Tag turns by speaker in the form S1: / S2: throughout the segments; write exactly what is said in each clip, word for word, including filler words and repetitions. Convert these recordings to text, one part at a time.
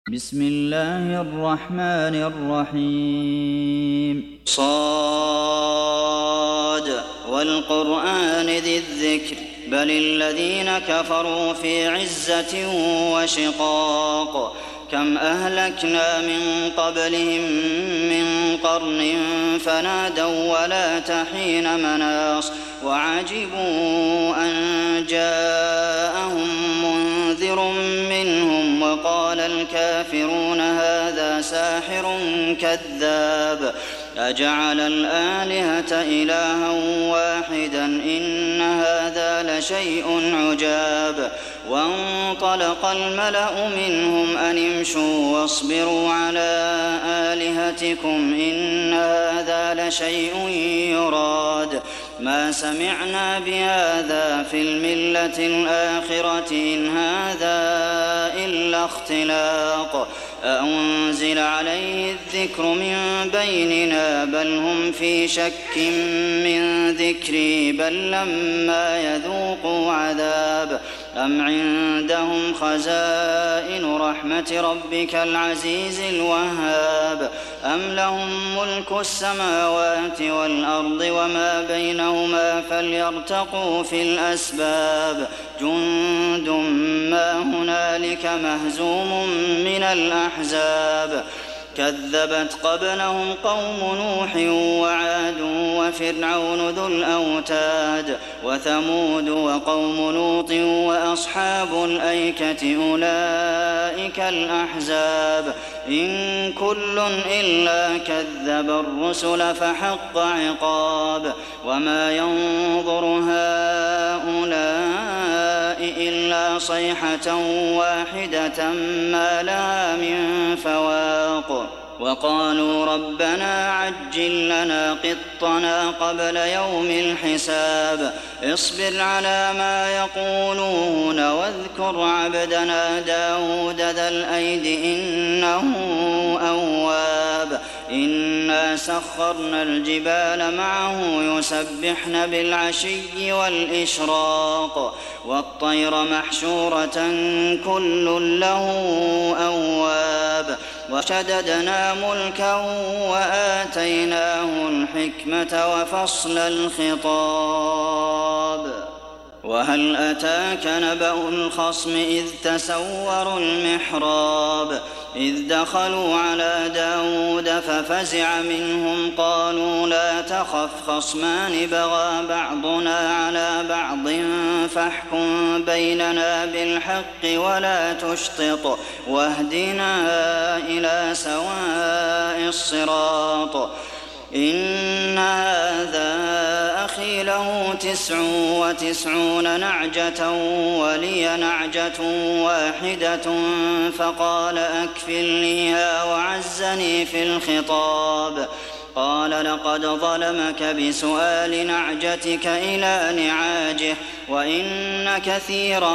S1: بسم الله الرحمن الرحيم صاد والقرآن ذي الذكر بل الذين كفروا في عزة وشقاق كم أهلكنا من قبلهم من قرن فنادوا ولا تحين مناص وعجبوا أن جاءهم منذر منهم وقال الكافرون هذا ساحر كذاب أجعل الآلهة إلها واحدا إن هذا لشيء عجاب وانطلق الملأ منهم أن امشوا واصبروا على آلهتكم إن هذا لشيء يراد ما سمعنا بهذا في الملة الآخرة إن هذا إلا اختلاق أأنزل عليه الذكر من بيننا بل هم في شك من ذكري بل لما يذوقوا عذاب أم عندهم خزائن رحمة ربك العزيز الوهاب أم لهم ملك السماوات والأرض وما بينهما فليرتقوا في الأسباب جند ما هنالك مهزوم من الأحزاب كذبت قبلهم قوم نوح وعاد وفرعون ذو الأوتاد وثمود وقوم لوط وأصحاب الأيكة أولئك الأحزاب إن كل إلا كذب الرسل فحق عقاب وما ينظر هؤلاء إلا صيحة واحدة ما لها من فواق وقالوا ربنا عجل لنا قطنا قبل يوم الحساب اصبر على ما يقولون واذكر عبدنا داود ذا الأيد إنه أواب إنا سخرنا الجبال معه يسبحن بالعشي والإشراق والطير محشورة كل له أواب وشددنا ملكه وآتيناه الحكمة وفصل الخطاب وهل أتاك نبأ الخصم إذ تسوروا المحراب إذ دخلوا على داود ففزع منهم قالوا لا تخف خصمان بغى بعضنا على بعض فاحكم بيننا بالحق ولا تشطط واهدنا إلى سواء الصراط إن هذا أخي له تسع وتسعون نعجة ولي نعجة واحدة فقال أكفلنيها وعزني في الخطاب قال لقد ظلمك بسؤال نعجتك إلى نعاجه وإن كثيرا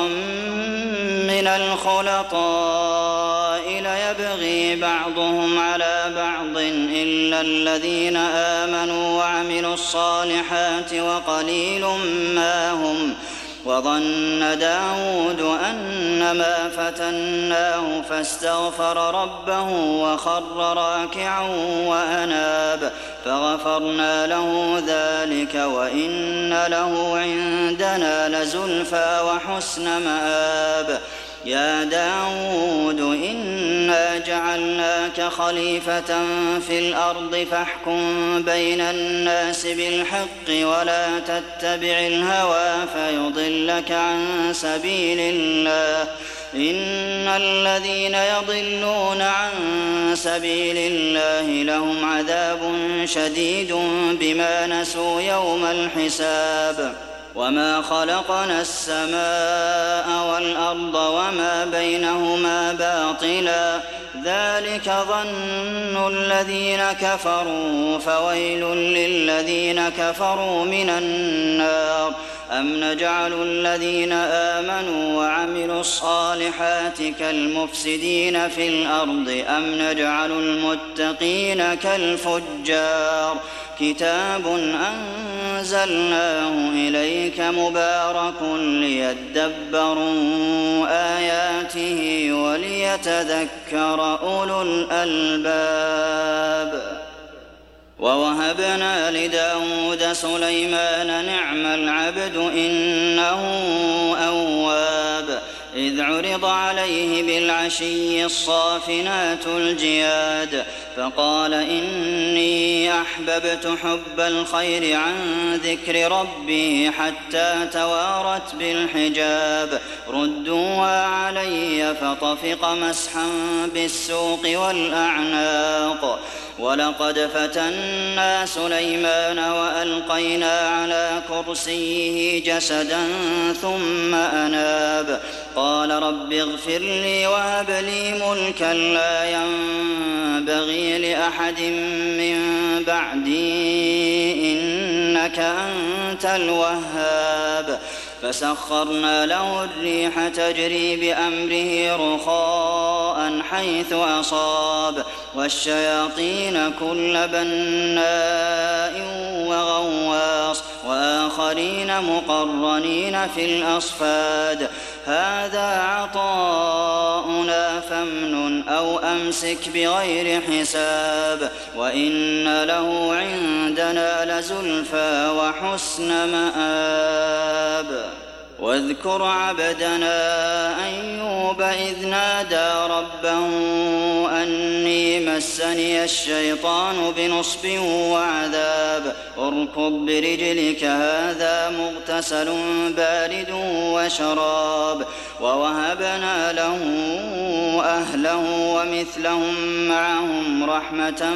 S1: من الخلطاء ليبغي بعضهم على بعض إلا الذين آمنوا وعملوا الصالحات وقليل ما هم وظن داود أنما فتناه فاستغفر ربه وخر راكعا وأناب فغفرنا له ذلك وإن له عندنا لزلفى وحسن مآب يا داود إنا جعلناك خليفة في الأرض فاحكم بين الناس بالحق ولا تتبع الهوى فيضلك عن سبيل الله إن الذين يضلون عن سبيل الله لهم عذاب شديد بما نسوا يوم الحساب وما خلقنا السماء والأرض وما بينهما باطلا ذلك ظن الذين كفروا فويل للذين كفروا من النار أم نجعل الذين آمنوا وعملوا الصالحات كالمفسدين في الأرض أم نجعل المتقين كالفجار كتاب أنزلناه إليك مبارك ليدبروا آياته وليتذكر أولو الألباب ووهبنا لداود سليمان نعم العبد إنه أواب إذ عرض عليه بالعشي الصافنات الجياد فقال إني أحببت حب الخير عن ذكر ربي حتى توارت بالحجاب ردوها علي فطفق مسحا بالسوق والأعناق ولقد فتنا سليمان وألقينا على كرسيه جسدا ثم أناب قال رب اغفر لي وهب لي ملكا لا ينبغي لأحد من بعدي إنك أنت الوهاب فسخرنا له الريح تجري بأمره رخاء حيث أصاب والشياطين كل بناء وغواص وآخرين مقرنين في الأصفاد هذا عطاؤنا فامنن أو أمسك بغير حساب وإن له عندنا لزلفى وحسن مآب واذكر عبدنا أيوب إذ نادى ربه أني مسني الشيطان بنصب وعذاب اركض برجلك هذا مغتسل بارد وشراب ووهبنا له أهله ومثلهم معهم رحمة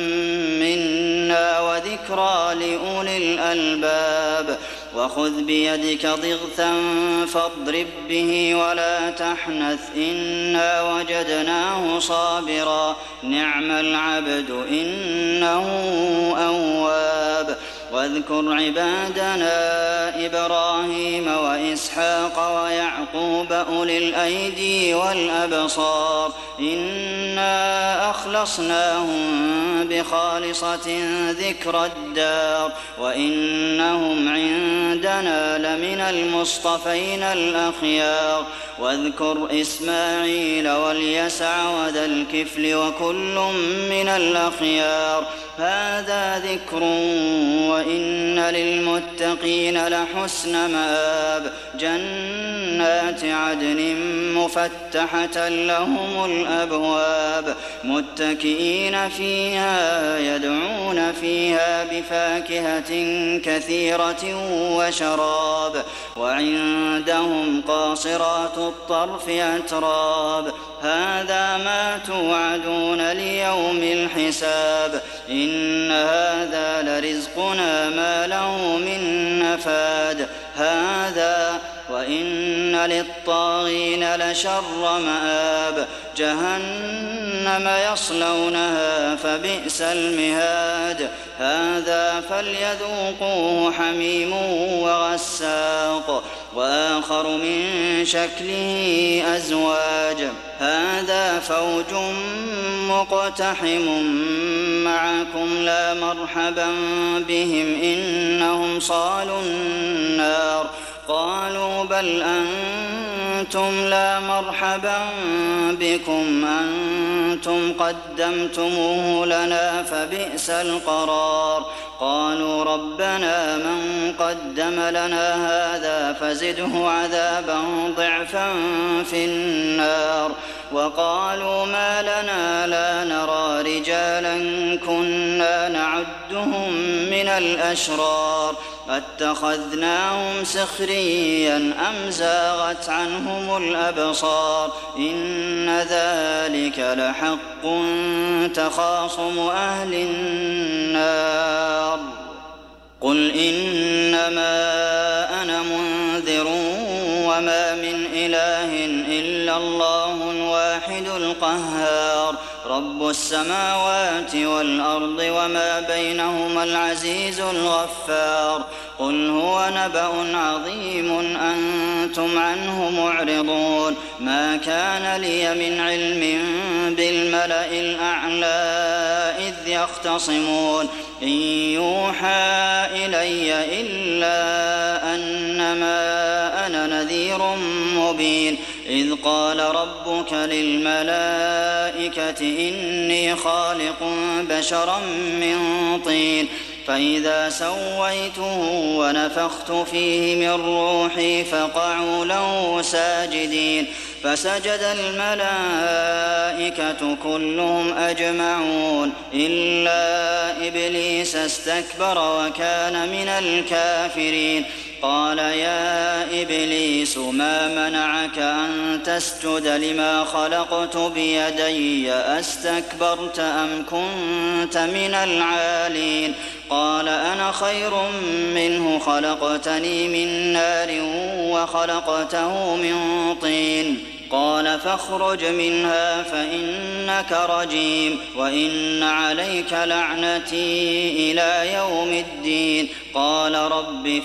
S1: منا وذكرى لأولي الألباب وخذ بيدك ضغثا فاضرب به ولا تحنث إنا وجدناه صابرا نعم العبد إنه أواب واذكر عبادنا إبراهيم وإسحاق ويعقوب أولي الأيدي والأبصار إنا أخلصناهم بخالصة ذكر الدار وإنهم عندنا لمن المصطفين الأخيار واذكر إسماعيل واليسع وذا الكفل وكل من الأخيار هذا ذكر وإن للمتقين لحسن مآب جنات عدن مفتحة لهم الأبواب متكئين فيها يدعون فيها بفاكهة كثيرة وشراب وعندهم قاصرات الطرف أتراب هذا ما توعدون ليوم الحساب إن هذا لرزقنا ما له من نفاد هذا وإن للطاغين لشر مآب جهنم يصلونها فبئس المهاد هذا فليذوقوه حميم وغساق وآخر من شكله أزواج هذا فوج مقتحم معكم لا مرحبا بهم إنهم صالوا النار قالوا بل أنتم لا مرحبا بكم أنتم قدمتموه لنا فبئس القرار قالوا ربنا من قدم لنا هذا فزده عذابا ضعفا في النار وقالوا ما لنا لا نرى رجالا كنا نعدهم من الأشرار أتخذناهم سخريا أم زاغت عنهم الأبصار إن ذلك لحق تخاصم أهل النار قل إنما أنا منذر وما من إله إلا الله الواحد القهار رب السماوات والأرض وما بينهما العزيز الغفار قل هو نبأ عظيم أنتم عنه معرضون ما كان لي من علم بالملأ الأعلى إذ يختصمون إن يوحى إلي إلا أنما أنا نذير مبين إذ قال ربك للملائكة إني خالق بشرا من طين فإذا سويته ونفخت فيه من روحي فقعوا له ساجدين فسجد الملائكة كلهم أجمعون إلا إبليس استكبر وكان من الكافرين قال يا إبليس ما منعك أن تسجد لما خلقت بيدي أستكبرت أم كنت من العالين قال أنا خير منه خلقتني من نار وخلقته من طين قال فاخرج منها فإنك رجيم وإن عليك لعنتي إلى يوم الدين قال رب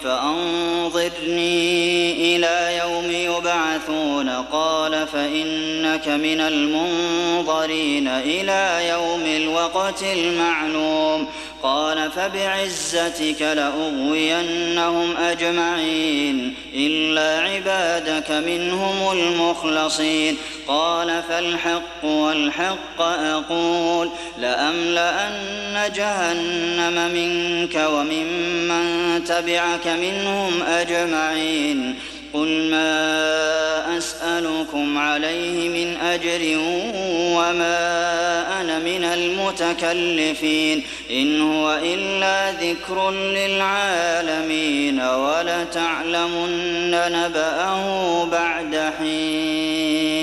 S1: فأنظرني إلى يوم يبعثون قال فإنك من المنظرين إلى يوم الوقت المعلوم قال فبعزتك لأغوينهم أجمعين إلا عبادك منهم المخلصين قال فالحق والحق أقول لأملأن جهنم منك وممن تبعك منهم أجمعين قل ما أسألكم عليه من أجر وما أنا من المتكلفين إن هو إلا ذكر للعالمين ولتعلمن نبأه بعد حين